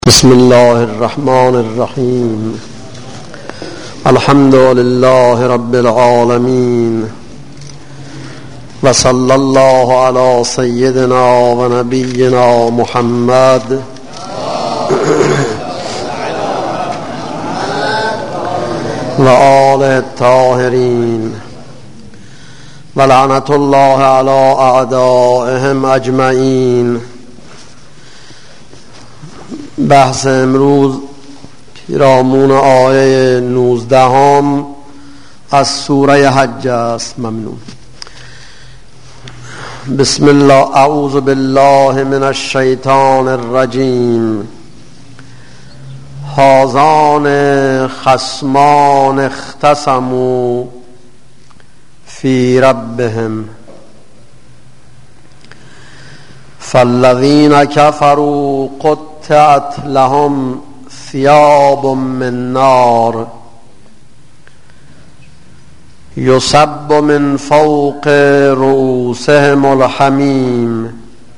بسم الله الرحمن الرحیم. الحمد لله رب العالمین و صلی الله علی سیدنا و نبینا محمد و آله الطاهرین و لعنت الله علی اعدائهم اجمعین. بحث امروز پیرامون آیه 19 از سوره حج است. ممنون. بسم الله. اعوذ بالله من الشیطان الرجیم. هذان خصمان اختصموا فی ربهم فالذین کفروا قطعت لهم ثياب من نار يصب من فوق رؤوسهم الحمیم.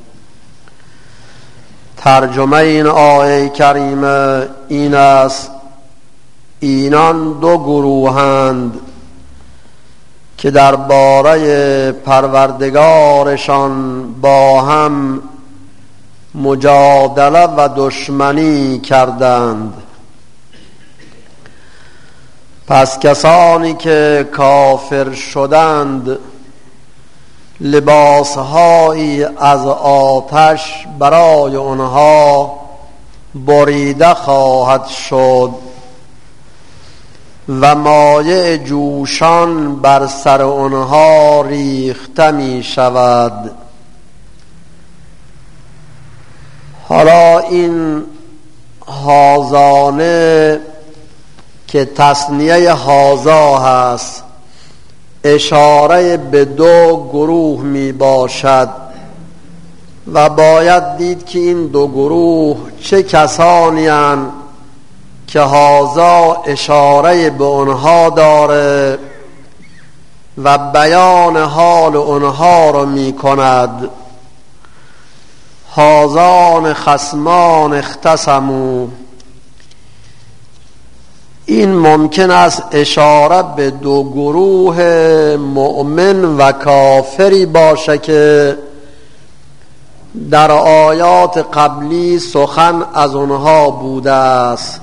ترجمه این آیه کریمه این است: اینان دو گروهند که درباره پروردگارشان با هم مجادله و دشمنی کردند. پس کسانی که کافر شدند لباسهایی از آتش برای آنها بریده خواهد شد و مایع جوشان بر سر آنها ریخته می شود. حالا این هازانه که تثنیه هازا هست اشاره به دو گروه می باشد و باید دید که این دو گروه چه کسانی اند که هازا اشاره به آنها داره و بیان حال آنها را می کند. هذان خصمان اختصموا، این ممکن است اشاره به دو گروه مؤمن و کافری باشه که در آیات قبلی سخن از آنها بوده است.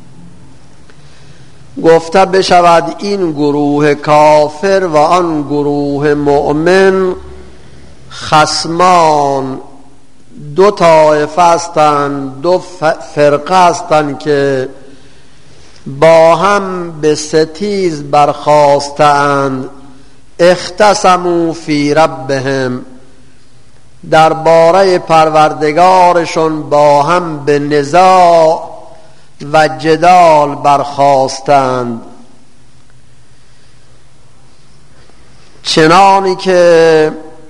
گفته بشود این گروه کافر و آن گروه مؤمن خصمان دو طایفه هستند، دو فرقه هستند که با هم به ستیز برخاستند. اختصموا فی ربهم، درباره پروردگارشون با هم به نزاع و جدال برخاستند، چنانی که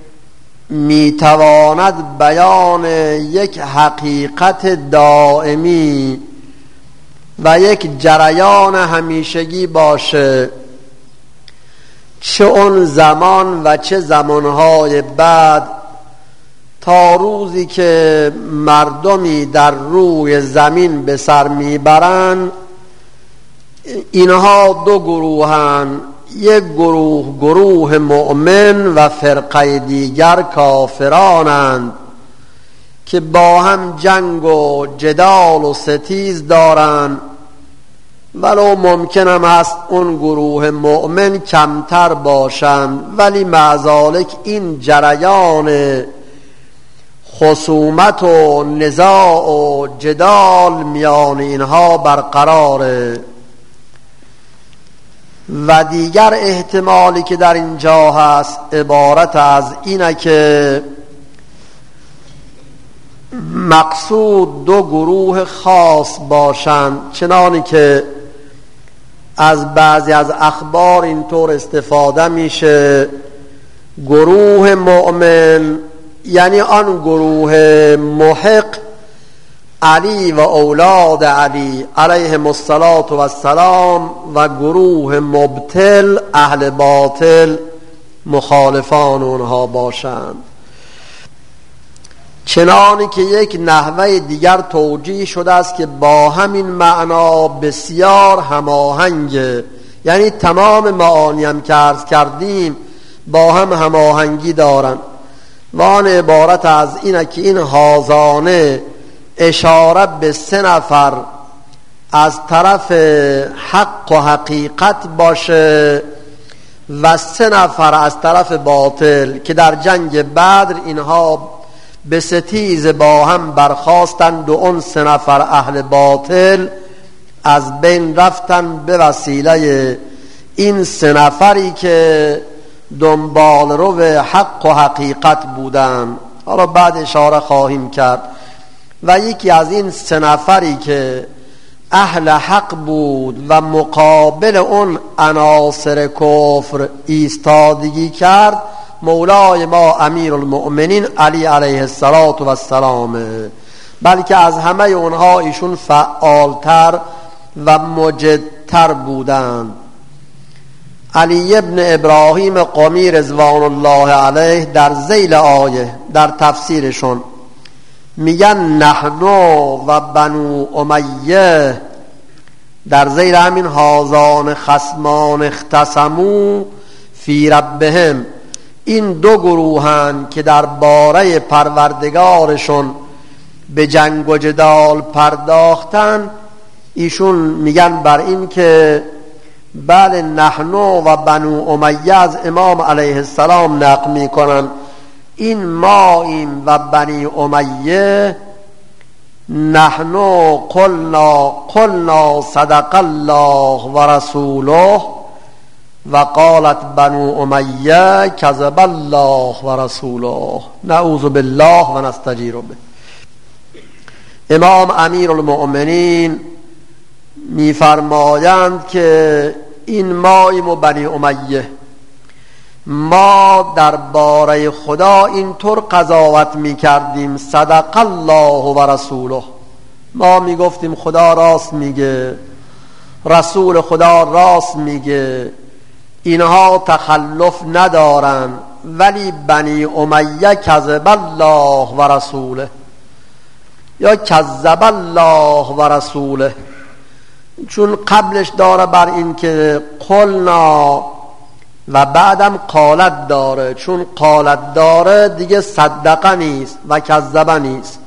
میتواند بیان یک حقیقت دائمی و یک جریان همیشگی باشه، چه اون زمان و چه زمانهای بعد، تا روزی که مردمی در روی زمین به سر میبرند. اینها دو گروهند، یک گروه مؤمن و فرقه دیگر کافرانند که با هم جنگ و جدال و ستیز دارند، ولو ممکنم هست اون گروه مؤمن کمتر باشند، ولی مع ذالک این جریان خصومت و نزاع و جدال میان اینها برقراره. و دیگر احتمالی که در اینجا هست عبارت از اینه که مقصود دو گروه خاص باشند، چنانی که از بعضی از اخبار اینطور استفاده میشه: گروه مؤمن یعنی آن گروه محق علی و اولاد علی علیهم السلام و گروه مبتل اهل باطل مخالفان اونها باشند. چنانی که یک نحوه دیگر توجیه شده است که با همین معنا بسیار هماهنگه، یعنی تمام معانی هم که عرض کردیم با هم هماهنگی دارن. و آن عبارت از اینه که این هازانه اشاره به 3 نفر از طرف حق و حقیقت باشه و 3 نفر از طرف باطل که در جنگ بدر اینها به ستیز با هم برخاستند و اون 3 نفر اهل باطل از بین رفتن به وسیله این 3 نفری که دنبال رو به حق و حقیقت بودن. حالا بعد اشاره خواهیم کرد. و یکی از این 3 نفری که اهل حق بود و مقابل اون عناصر کفر ایستادگی کرد مولای ما امیر المؤمنین علی علیه السلام، بلکه از همه اونها ایشون فعالتر و مجدتر بودند. علی ابن ابراهیم قمی رضوان الله علیه در ذیل آیه در تفسیرشون میگن نحن و بنو امیه، در ذیل همین هازان خصمان اختصموا فی ربهم، این 2 گروهن که در باره پروردگارشون به جنگ و جدال پرداختن. ایشون میگن بر این که بله نحن و بنو امیه از امام علیه السلام نقل میکنن این ماییم و بنی امیه نحن قلنا صدق الله و رسوله و قالت بنو امیه کذب الله و رسوله نعوذ بالله و نستجیر به. امام امیر المؤمنین میفرمایند که این ماییم و بنی امیه، ما درباره خدا اینطور قضاوت میکردیم صدق الله و رسوله، ما میگفتیم خدا راست میگه، رسول خدا راست میگه، اینها تخلف ندارن، ولی بنی امیه کذب الله و رسوله یا کذب الله و رسوله، چون قبلش داره بر این که قلنا و بعدم قالت داره، چون قالت داره دیگه صدقه نیست و کذبه نیست.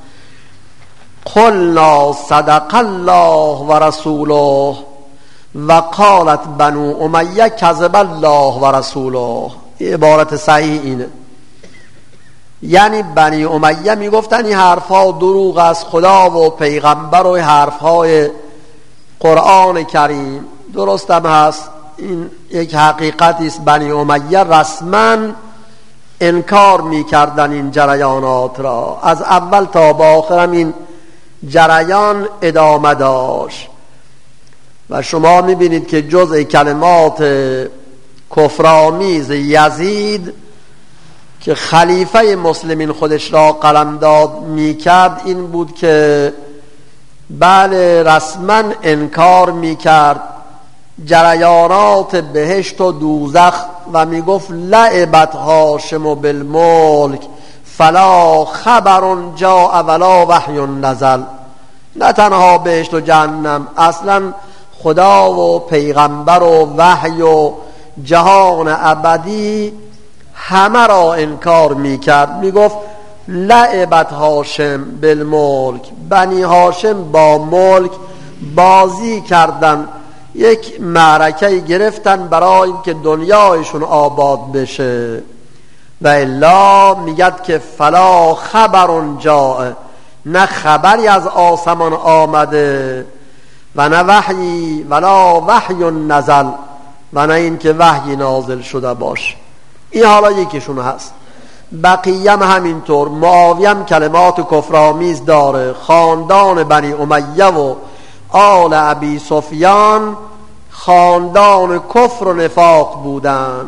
قلنا صدق الله و رسوله و قالت بنو امیه کذب الله و رسوله، عبارت صحیح اینه. یعنی بنی امیه میگفتن این حرفها دروغ از خدا و پیغمبر و حرفهای قرآن کریم. درست هم هست، این یک حقیقتی است. بنی امیه رسما انکار میکردن این جریانات را، از اول تا به آخر هم این جریان ادامه داشت و شما میبینید که جزء کلمات کفرآمیز یزید که خلیفه مسلمین خودش را قلمداد میکرد این بود که بله رسما انکار میکرد جریانات بهشت و دوزخ و میگفت لعبت هاشم بالملک فلا خبر جاء ولا وحی نزل. نه تنها بهشت و جهنم، اصلا خدا و پیغمبر و وحی و جهان ابدی همه را انکار میکرد. میگفت لعبت هاشم بالملک، بنی هاشم با ملک بازی کردن، یک معرکه گرفتن برای اینکه دنیایشون آباد بشه. و الا میگد که فلا خبر جاء، نه خبری از آسمان آمده و نه وحی ولا وحی نزل و نه اینکه وحی نازل شده باشه. این حالا یکیشون هست. بقیه هم همینطور. معاویه هم کلمات کفرآمیز داره. خاندان بنی امیه و آل ابی سفیان خاندان کفر و نفاق بودن.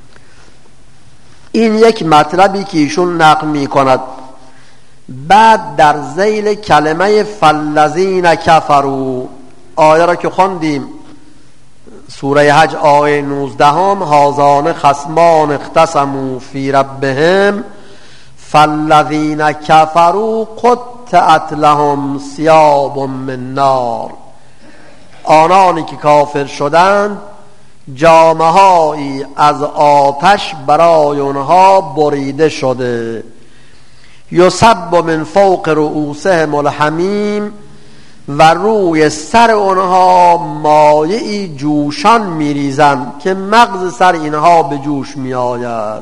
این یک مطلبی که ایشون نقل می کند. بعد در ذیل کلمه فالذین کفروا، آیه را که خوندیم سوره حج آیه 19 هازان خصمان اختصموا فی ربهم فالذین کفروا قطعت لهم ثیاب من نار، آنانی که کافر شدند جامه‌هایی از آتش برای آنها بریده شده. یصب من فوق رؤوسهم الحمیم، و روی سر آنها مایعی جوشان میریزند که مغز سر اینها به جوش میآید.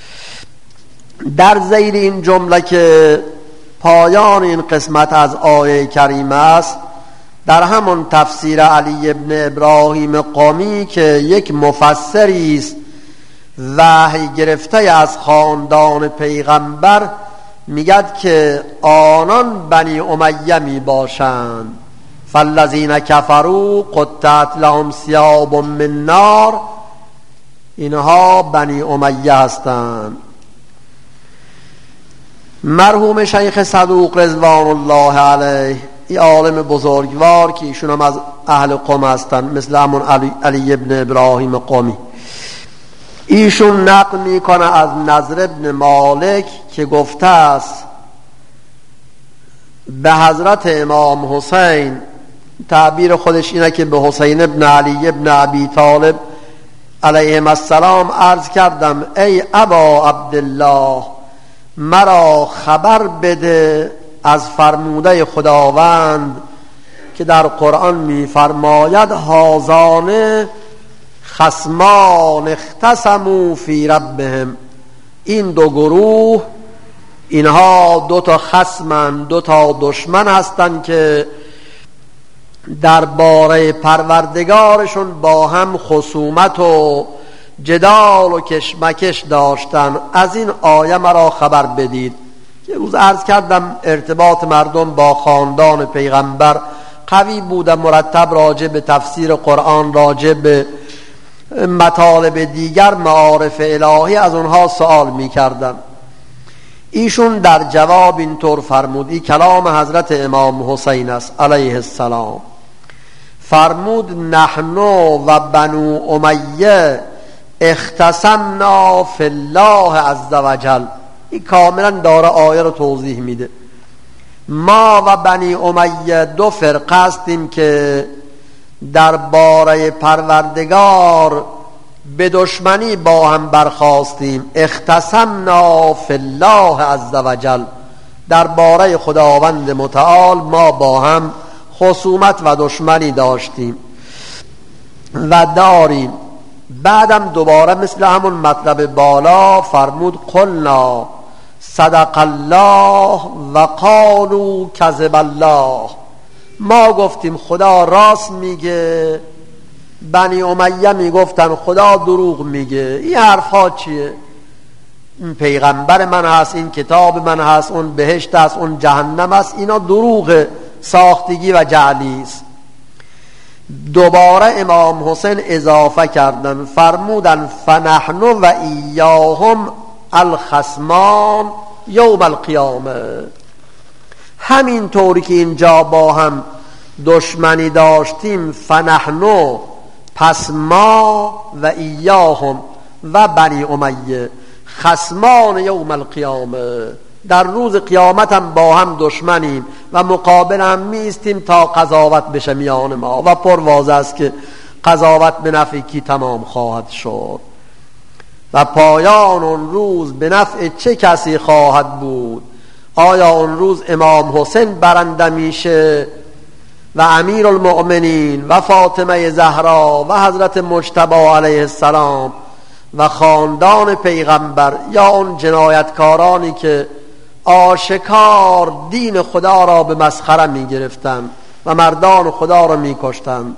در زیر این جمله که پایان این قسمت از آیه کریمه است، در همون تفسیر علی ابن ابراهیم قمی که یک مفسری است وحی گرفته از خاندان پیغمبر، میگد که آنان بنی امیه می باشند. فالذین کفروا قطعت لهم ثیاب من نار، اینها بنی امیه هستند. مرحوم شیخ صدوق رضوان الله علیه، این عالم بزرگوار که ایشون هم از اهل قم هستند، مثل همون علی ابن ابراهیم قمی، ایشون نقل میکنه از نضر ابن مالک که گفته است به حضرت امام حسین، تعبیر خودش اینه که به حسین ابن علی ابن ابی طالب علیهم السلام عرض کردم ای ابا عبدالله، مرا خبر بده از فرموده خداوند که در قرآن میفرماید هازانه خصمان اختصموا فی ربهم، این دو گروه، اینها دو تا خصمن، دو تا دشمن هستند که درباره پروردگارشون با هم خصومت و جدال و کشمکش داشتن. از این آیه مرا خبر بدید. یه روز عرض کردم ارتباط مردم با خاندان پیغمبر قوی بود، مرتب راجع به تفسیر قرآن، راجع به مطالب دیگر معارف الهی از اونها سوال می کردن. ایشون در جواب اینطور فرمود، این کلام حضرت امام حسین است علیه السلام، فرمود نحن و بنو امیه اختصمنا فی الله عز وجل. این کاملا داره آیه رو توضیح میده. ما و بنی امیه دو فرقه هستیم که در باره پروردگار به دشمنی با هم برخاستیم. اختصمنا فی الله عز وجل، در باره خداوند متعال ما با هم خصومت و دشمنی داشتیم و داریم. بعدم دوباره مثل همون مطلب بالا فرمود قلنا صدق الله و قالوا کذب الله، ما گفتیم خدا راست میگه، بنی امیه میگفتن خدا دروغ میگه. این حرفا چیه؟ این پیغمبر من هست، این کتاب من هست، اون بهشت هست، اون جهنم هست، اینا دروغ، ساختگی و جعلی است. دوباره امام حسین اضافه کردن، فرمودن فنحن و ایاهم الخصمان یوم القیامه، همین طوری که اینجا با هم دشمنی داشتیم، فنحن، پس ما و ایاهم و بنی امیه خصمان یوم القیامه، در روز قیامت هم با هم دشمنیم و مقابل هم میستیم تا قضاوت بشه میان ما، و پر واضح است که قضاوت به نفع کی تمام خواهد شد و پایان اون روز به نفع چه کسی خواهد بود؟ آیا اون روز امام حسین برنده میشه و امیر المؤمنین و فاطمه زهرا و حضرت مجتبی علیه السلام و خاندان پیغمبر، یا اون جنایتکارانی که آشکار دین خدا را به مسخره می گرفتن و مردان خدا را می کشتن؟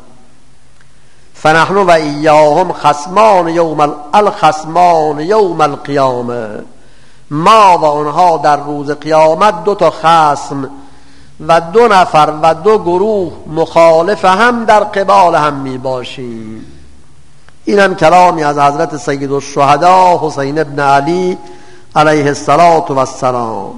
فنحن و ایاهم خصمان الخصمان یوم القیامه، ما و اونها در روز قیامت دو تا خصم و دو نفر و دو گروه مخالف هم در قبال هم می باشیم. اینم کلامی از حضرت سید الشهدا حسین ابن علی علیه السلام.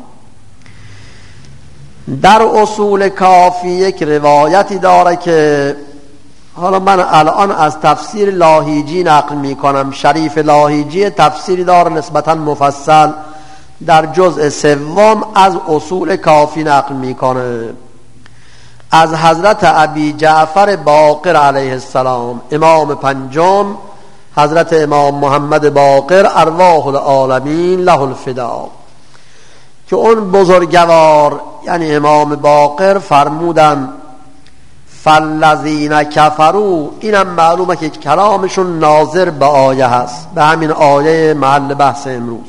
در اصول کافی یک روایتی داره که حالا من الان از تفسیر لاهیجی نقل می کنم. شریف لاهیجی تفسیری داره نسبتا مفصل در جزء سوم از اصول کافی نقل میکنه از حضرت ابی جعفر باقر علیه السلام، امام پنجم، حضرت امام محمد باقر ارواح العالمین له الفدا، که اون بزرگوار یعنی امام باقر فرمودن فالذین کفروا، اینم معلومه که کلامشون ناظر به آیه هست، به همین آیه محل بحث امروز.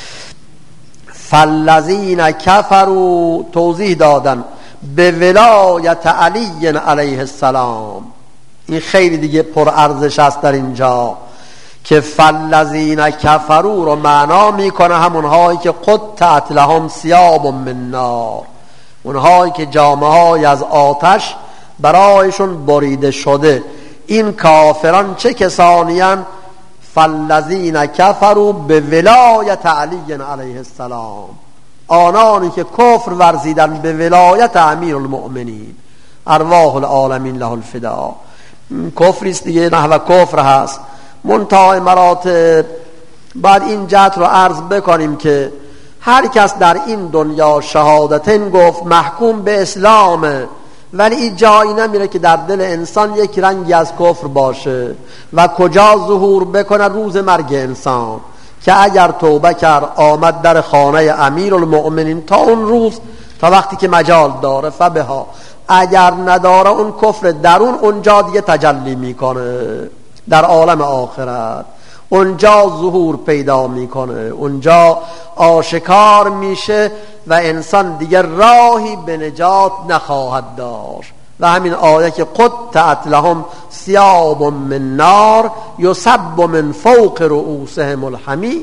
فالذین کفروا توضیح دادن به ولایت علی علیه السلام. این خیلی دیگه پر ارزش است در اینجا که فالذین کفروا رو معنا میکنه همونهایی که قطعت لهم ثیاب من نار، اونهایی که جامه‌های از آتش برایشون بریده شده. این کافران چه کسانیان؟ فالذین کفروا به ولایت علی علیه السلام، آنانی که کفر ورزیدن به ولایت امیر المؤمنین ارواح العالمین له الفدا. کفریست دیگه، نحو کفر هست. منتهای مراتب بعد این جهت رو عرض بکنیم که هر کس در این دنیا شهادتین گفت محکوم به اسلامه، ولی این جایی نمیره که در دل انسان یک رنگی از کفر باشه و کجا ظهور بکنه؟ روز مرگ انسان، که اگر توبه کرد آمد در خانه امیر المؤمنین تا اون روز، تا وقتی که مجال داره فبها، اگر نداره اون کفر درون اونجا دیگه تجلی میکنه در عالم آخرت، اونجا ظهور پیدا میکنه، اونجا آشکار میشه و انسان دیگر راهی به نجات نخواهد داشت. و همین آیه که قطعت لهم ثیاب من نار یصب من فوق رؤوسهم الحمی،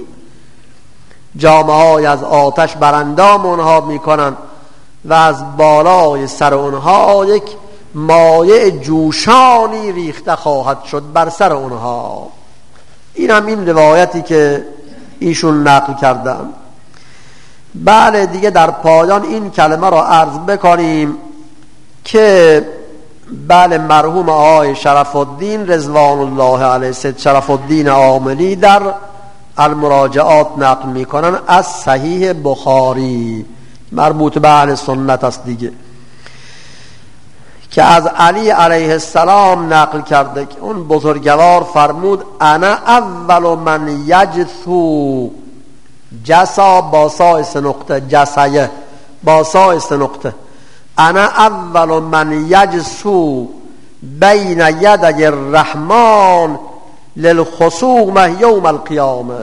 جامه‌های از آتش بر اندام اونها میکنن و از بالای سر اونها یک مایع جوشانی ریخته خواهد شد بر سر اونها. این هم این روایتی که ایشون نقل کردن. بله دیگه در پایان این کلمه را عرض بکنیم که بله مرحوم آقای شرف الدین رضوان الله علیه سید شرف الدین عاملی در المراجعات نقل میکنن از صحیح بخاری، مربوط به اهل سنت است دیگه، که از علی علیه السلام نقل کرده که اون بزرگوار فرمود انا اول من یجثو، جسا با سایس نقطه، جسایه با سایس نقطه، انا اول من یجثو بین یدی الرحمن للخصومه یوم القیامه.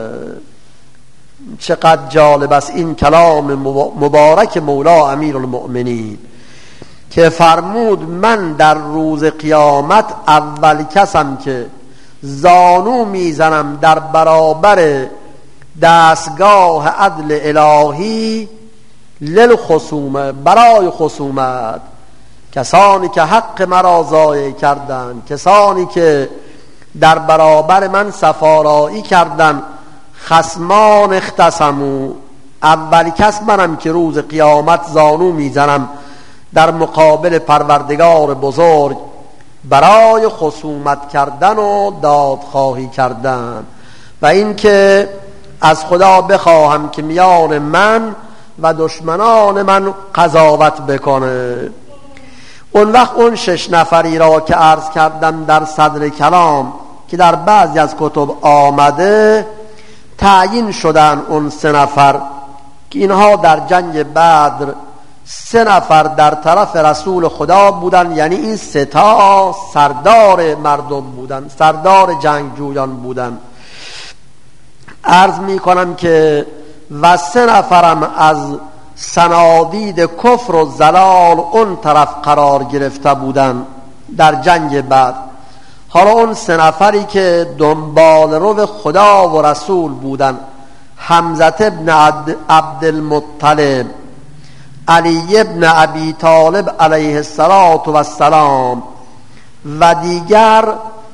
چقدر جالب است این کلام مبارک مولا امیر المؤمنین که فرمود من در روز قیامت اول کسم که زانو میزنم در برابر دستگاه عدل الهی للخصومه، برای خصومت، کسانی که حق مرا ضایع کردند، کسانی که در برابر من سفارایی کردند، خصمان اختصموا، اول کس منم که روز قیامت زانو میزنم در مقابل پروردگار بزرگ برای خصومت کردن و دادخواهی کردن و اینکه از خدا بخواهم که میان من و دشمنان من قضاوت بکنه. اون وقت اون 6 نفری را که عرض کردم در صدر کلام که در بعضی از کتب آمده تعیین شدن، اون 3 نفر که اینها در جنگ بدر 3 نفر در طرف رسول خدا بودن، یعنی این 3 تا سردار مردم بودن، سردار جنگجویان بودن. عرض می کنم که و 3 نفرم از صنادید کفر و زلال اون طرف قرار گرفته بودن در جنگ بعد. حالا اون 3 نفری که دنبال رو خدا و رسول بودن، حمزه ابن عبدالمطلب، علی ابن ابی طالب علیه السلام و دیگر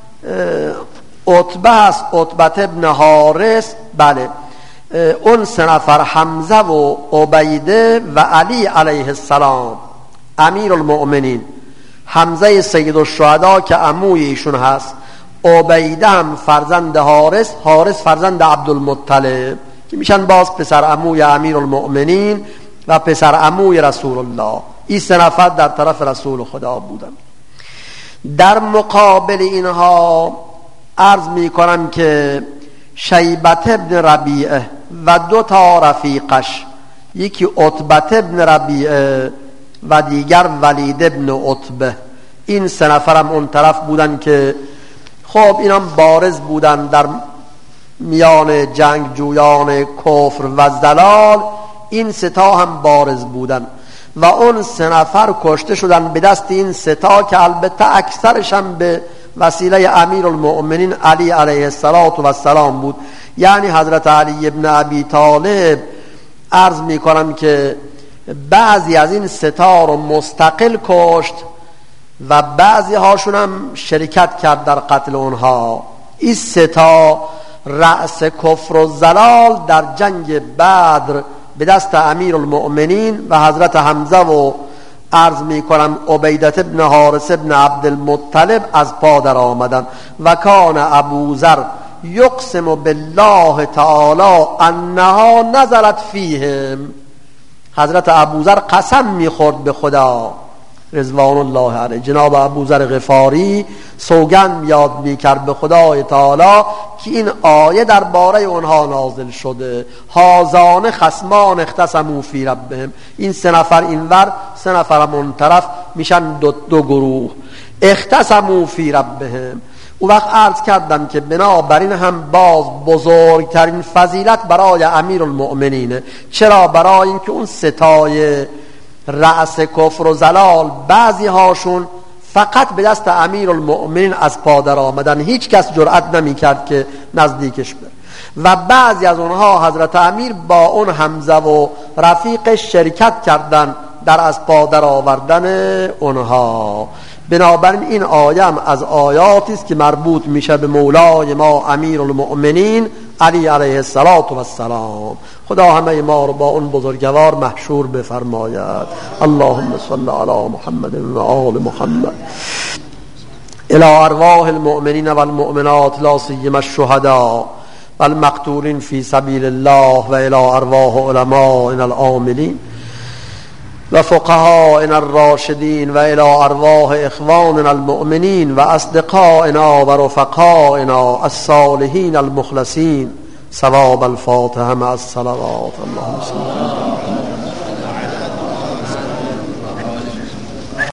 عتبه است، عتبه ابن حارث. بله اون 3 نفر حمزه و عبیده و علی علیه السلام امیر المؤمنین، حمزه سید الشهدا که عموی ایشون هست، عبیده هم فرزند حارث، حارث فرزند عبدالمطلب، که میشن باز پسر عموی امیرالمؤمنین و پسر عموی رسول الله. این 3 نفر در طرف رسول خدا بودن. در مقابل اینها عرض میکنم که شیبت ابن ربیعه و 2 تا رفیقش، یکی عتبت ابن ربیعه و دیگر ولید ابن عتبه، این 3 نفرم اون طرف بودن که خب اینا بارز بودن در میان جنگ جویان کفر و زلال. این 3 تا هم بارز بودن و اون 3 نفر کشته شدن به دست این 3 تا که البته اکثرش هم به وسیله امیرالمؤمنین علی علیه السلام بود. یعنی حضرت علی ابن ابی طالب عرض می کنم که بعضی از این 3 تا رو مستقل کشت و بعضی هاشون هم شرکت کرد در قتل اونها. این 3 تا رأس کفر و زلال در جنگ بدر به دست امیرالمؤمنین و حضرت حمزه و عرض می کنم عبیدت ابن حارث ابن عبدالمطلب از پا در آمدن. و کان ابوذر یقسم بالله تعالی انها نزلت فیهم، حضرت ابوذر قسم میخورد به خدا رضوان الله علیه، جناب ابوذر غفاری سوگند یاد میکرد به خدای تعالی که این آیه درباره اونها نازل شده، هازان خصمان اختصموا فی ربهم. این 3 نفر اینور 3 نفر اون طرف میشن 2 گروه. اختصموا فی ربهم. اون وقت عرض کردم که بنابراین هم باز بزرگترین فضیلت برای امیرالمؤمنینه. چرا؟ برای اینکه اون 3 تای رأس کفر و زلال بعضی هاشون فقط به دست امیرالمؤمنین از پا در آمدن، هیچ کس جرأت نمی کرد که نزدیکش بره و بعضی از اونها حضرت امیر با اون حمزه و رفیقش شرکت کردن در از پا در آوردن اونها. بنابراین این آیه هم از آیاتی است که مربوط میشه به مولای ما امیرالمؤمنین علی علیه السلام. خدا همه ما رو با اون بزرگوار محشور بفرماید. اللهم صل علی محمد و آل محمد. الى ارواح المؤمنین و المؤمنات لا سیما الشهداء و المقتولین فی سبیل الله و الى ارواح علمائنا العاملین و فقهائنا الراشدین و الى ارواح اخواننا المؤمنین و اصدقائنا و رفقائنا الصالحین المخلصین. ثواب الفاتحه مع الصلوات. اللهم صل